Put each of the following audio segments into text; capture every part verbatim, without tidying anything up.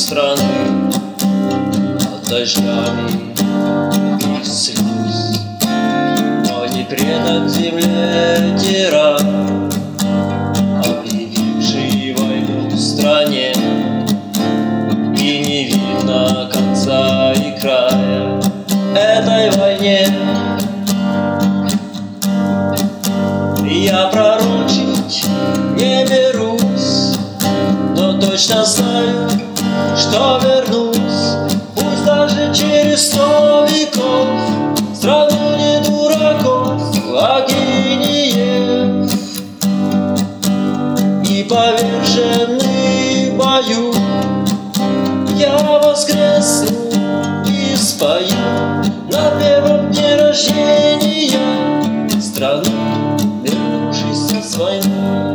страны под дождями их слез. Но не предат земле тиран, объявивший войну в стране, и не видно конца и края этой войне. Я пророчить не берусь, но точно знаю, что вернусь, пусть даже через сто веков, в страну не дураков, а гениев. И поверженный бою я воскресну и спою на первом дне рождения страну, вернувшись с войны.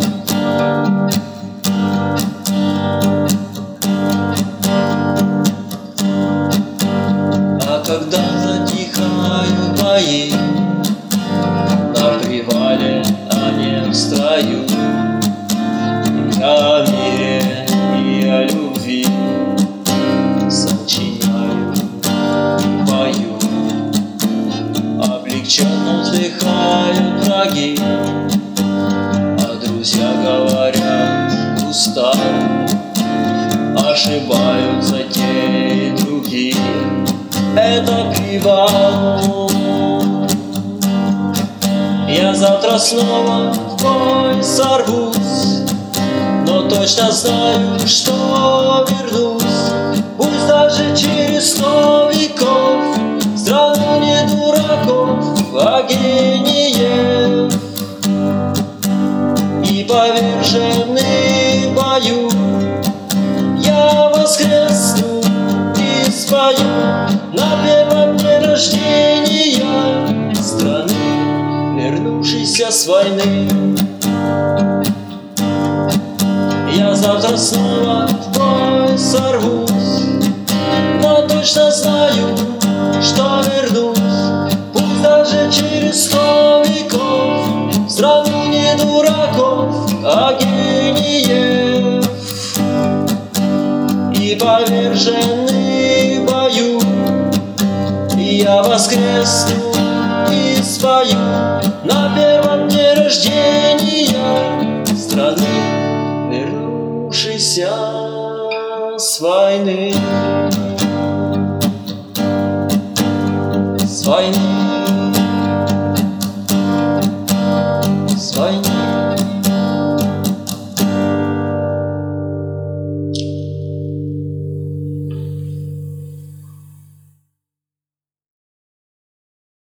А когда затихают бои на привале, а не в строю, я о мире и о любви сочиняю, пою. Облегченно вздыхают враги, а друзья говорят устал. Ошибаются те и другие, это привал. Я завтра снова в бой сорвусь, но точно знаю, что вернусь, пусть даже через сто веков, в страну не дураков, а гениев. И поверженный бою я воскресну и спою на первом дне рождения страны, вернувшейся с войны. Я завтра снова в бой сорвусь, но точно знаю, что вернусь, пусть даже через сто веков, в страну не дураков, а гениев. И поверженный бою я воскресну и спою на первом дне рождения страны, вернувшейся с войны. С войны.